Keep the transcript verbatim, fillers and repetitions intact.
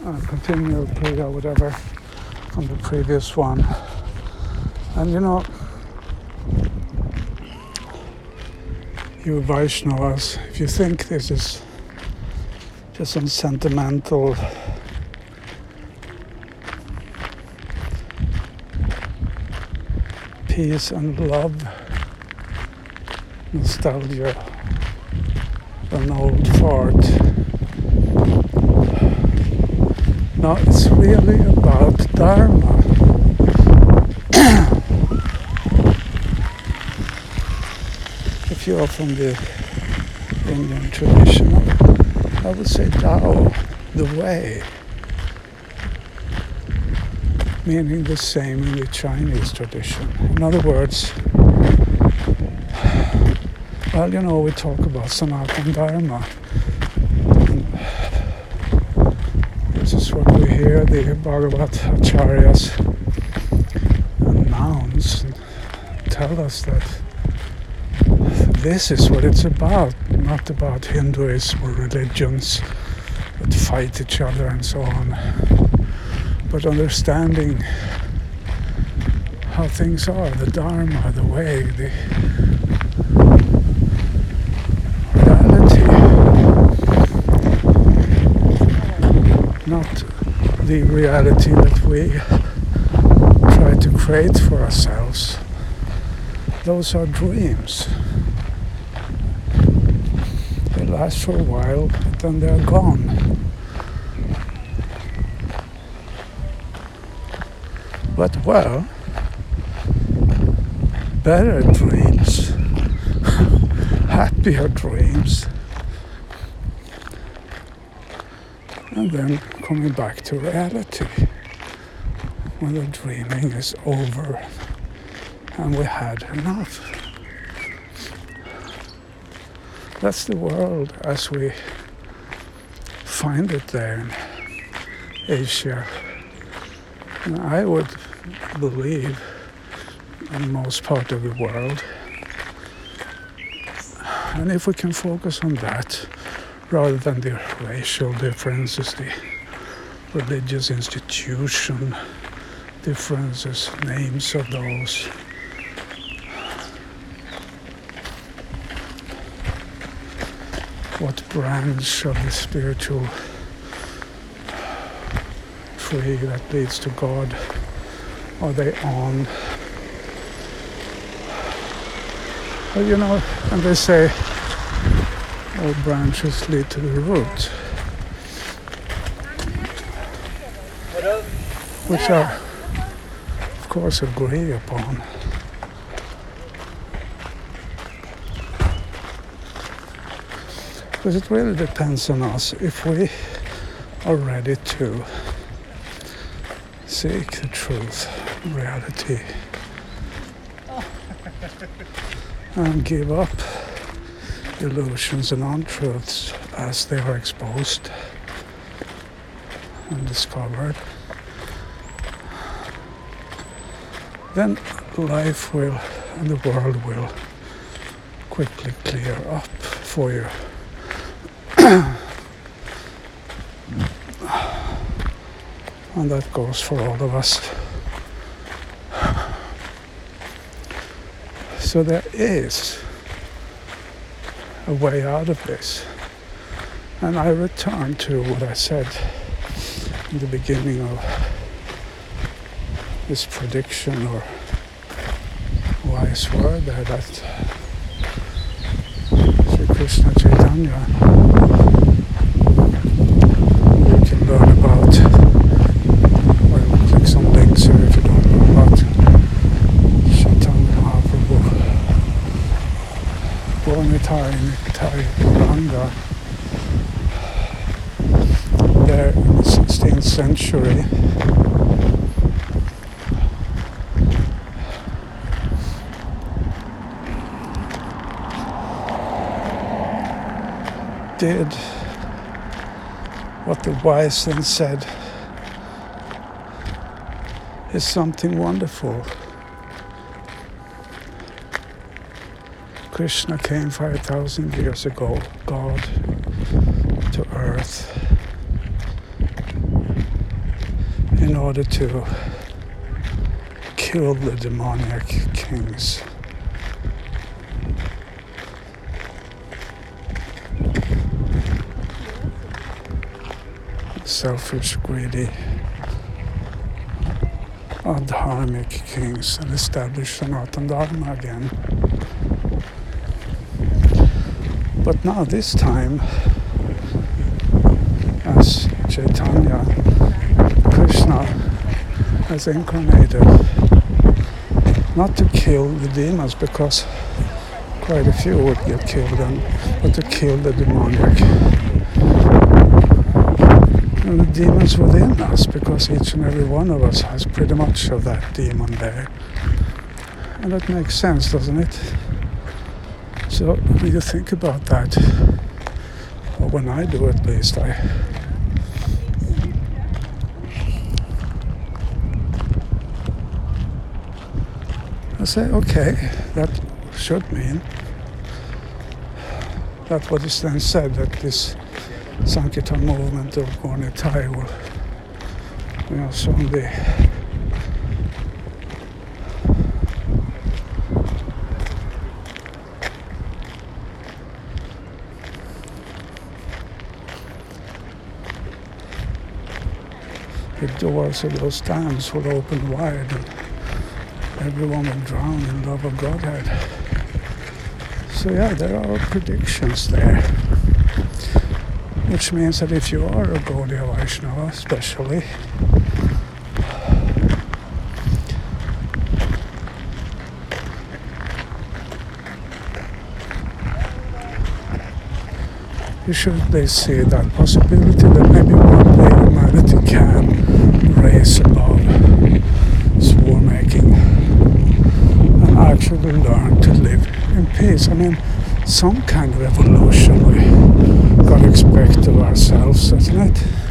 uh, continue Priya, whatever, from the previous one. And you know, you Vaishnavas, if you think this is just some sentimental peace and love, nostalgia, an old fart. No, it's really about Dharma. If you are from the Indian tradition, I would say Tao, the way, meaning the same in the Chinese tradition. In other words, well, you know, we talk about Sanatana Dharma. This is what we hear the Bhagavad Acharyas announce and tell us that this is what it's about, not about Hinduism or religions that fight each other and so on, but understanding how things are, the Dharma, the way, the reality, not the reality that we try to create for ourselves. Those are dreams. They last for a while, but then they're gone. But well, better dreams, happier dreams, and then coming back to reality when the dreaming is over and we had enough. That's the world as we find it there in Asia. And I would believe in most part of the world. And if we can focus on that rather than the racial differences, the religious institution differences, names of those, what branch of the spiritual tree that leads to God are they on? Well, you know, and they say all branches lead to the root, which I, of course, agree upon. Because it really depends on us if we are ready to seek the truth, reality, and give up illusions and untruths as they are exposed and discovered. Then life will and the world will quickly clear up for you. And that goes for all of us. So there is a way out of this. And I return to what I said in the beginning of this prediction or wise word there that Sri Krishna Chaitanya you can learn about. Well, click some links here if you don't know about Chaitanya Mahaprabhu. Born Nitai Nitai Gauranga there in the sixteenth century. Did what the wise then said is something wonderful. Krishna came five thousand years ago, God, to earth, order to kill the demoniac kings. Selfish, greedy, adharmic kings, and establish Sanatana Dharma again. But now this time, as Chaitanya, Krishna has incarnated, not to kill the demons, because quite a few would get killed, and, but to kill the demoniac. And the demons within us, because each and every one of us has pretty much of that demon there. And that makes sense, doesn't it? So when you think about that, or when I do at least, I I say, okay, that should mean that what is then said, that this Sankirtan movement of Gaura Nitai will, you know, soon be the doors of those dams will open wide and everyone will drown in love of Godhead. So yeah, there are predictions there. Which means that if you are a Gaudiya Vaishnava especially, you should at least see that possibility that maybe one day humanity can raise above its war making and actually learn to live in peace. I mean, some kind of evolution we gotta expect of ourselves, isn't it?